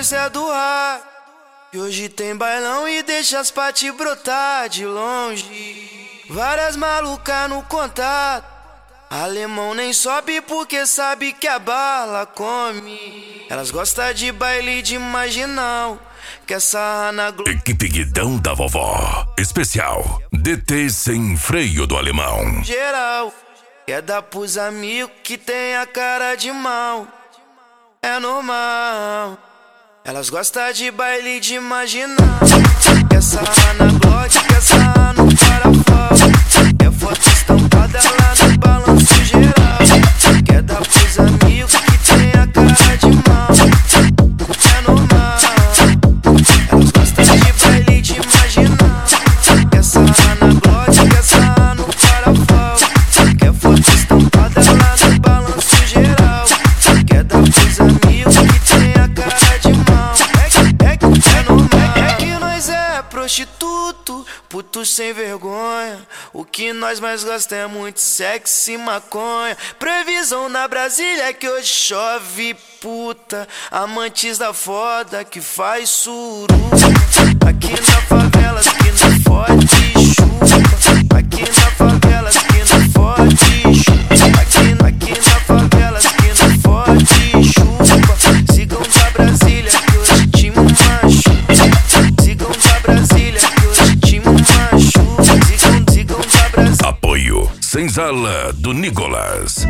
frequência do ar. E hoje tem bailão e deixa as paty brotar de longe. Várias malucas no contato. Alemão nem sobe porque sabe que a bala come. Elas gostam de baile de marginal, quer sarrar na Globo. Equipe Guidão da Vovó Especial DT Sem Freio do Alemão Geral, quer dar pros amigos que tem a cara de mal. É normal. Elas gostam de baile de marginal, quer sarrar na Glock, quer sarrar no Parafal. Quer foto estampada lá no balanço geral. Quer dar pros amigos que tem a cara de mal. É normal. Elas gostam de baile de marginal, quer sarrar na Glock, quer sarrar no Parafal. Quer foto estampada lá no balanço geral. Quer dar pros amigos que tem a cara de mal. É normal. É que nós é prostituto, puto sem vergonha. O que nós mais gostamos é muito sexo e maconha. Previsão na Brasília é que hoje chove, puta. Amantes da foda que faz suruba. Aqui na favela que não fode chupa. Aqui na favela que não fode chupa. Aqui na favela que não fode chupa. Sigam da Brasília que hoje te machuca. Sigam da Brasília que hoje te machuca. Sigam da Brasília. Apoio Senzala do Nicolas.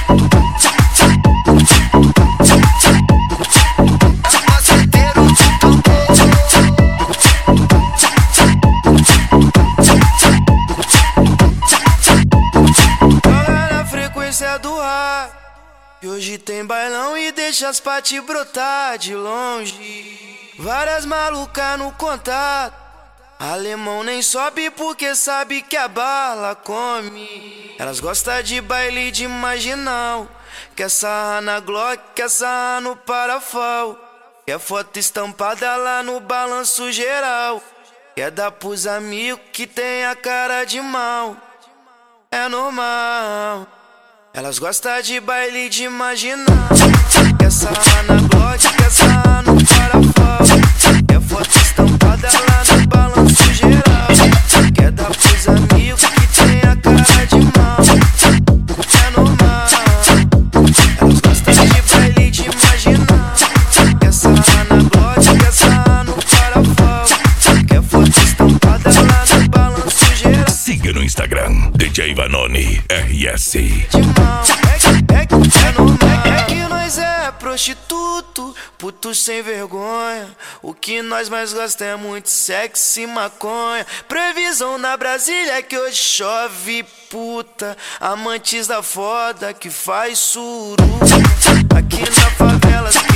Joga na frequência do ar. E hoje tem bailão e deixa as paty brotar de longe. Várias malucas no contato. Alemão nem sobe porque sabe que a bala come. Elas gostam de baile de marginal, quer sarrar na Glock, quer sarrar no Parafal. Quer foto estampada lá no balanço geral. Quer dar pros amigos que tem a cara de mal. É normal. Elas gostam de baile de marginal, quer sarrar na Glock, quer sarrar no Parafal. Quer foto estampada lá no balanço geral. Quer dar pros amigos que tem a cara de mal. É normal. Elas gostam de baile de marginal, quer sarrar na Glock, quer sarrar no Parafal. Quer foto estampada lá no balanço geral. Siga no Instagram DJ Vanoni RS. É normal. É que nós é prostituto, puto sem vergonha. O que nós mais gostamos é muito sexo e maconha. Previsão na Brasília é que hoje chove, puta. Amantes da foda que faz suruba. Aqui na favela